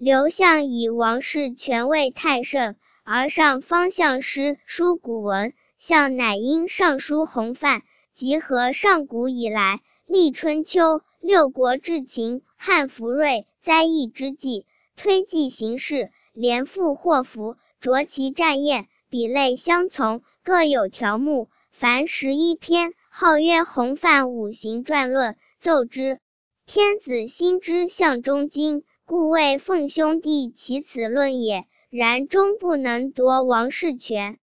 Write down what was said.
刘向以王室权位太盛，而上方向师书古文，向乃因上书洪范，集合上古以来，历春秋，六国至秦，汉服锐，灾异之际，推记形势，连复祸福，着其战宴，比类相从，各有条目，凡11篇，号曰洪范五行传论，奏之。天子心之象中经，故谓奉兄弟其此论也，然终不能夺王室权。